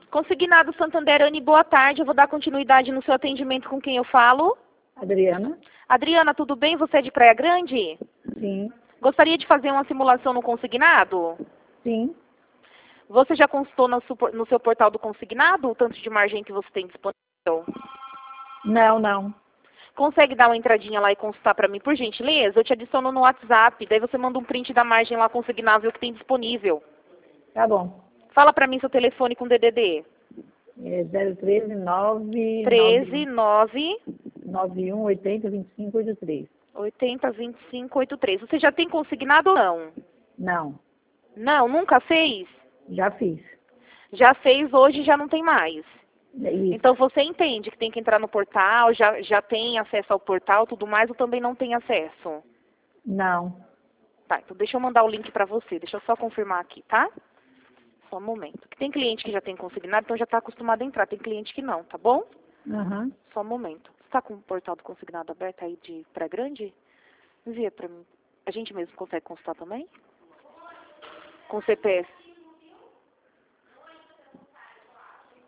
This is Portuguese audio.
Consignado Santander, Anne, boa tarde. Eu vou dar continuidade no seu atendimento com quem eu falo. Adriana? Adriana, tudo bem? Você é de Praia Grande? Sim. Gostaria de fazer uma simulação no consignado? Sim. Você já consultou no seu portal do consignado o tanto de margem que você tem disponível? Não. Consegue dar uma entradinha lá e consultar para mim, por gentileza? Eu te adiciono no WhatsApp, daí você manda um print da margem lá consignável que tem disponível. Tá bom. Fala para mim seu telefone com DDD. É 013 13 9 91 80 25 83. 80 25 83. Você já tem consignado ou não? Não. Não, nunca fez? Já fiz. Já fez, hoje já não tem mais. É isso. Então você entende que tem que entrar no portal, já tem acesso ao portal, tudo mais, ou também não tem acesso? Não. Tá, então deixa eu mandar o link para você. Deixa eu só confirmar aqui, tá? Só um momento. Que tem cliente que já tem consignado, então já está acostumado a entrar. Tem cliente que não, tá bom? Aham. Só um momento. Você está com o portal do consignado aberto aí de Praia Grande? Envia para mim. A gente mesmo consegue consultar também? Com CPF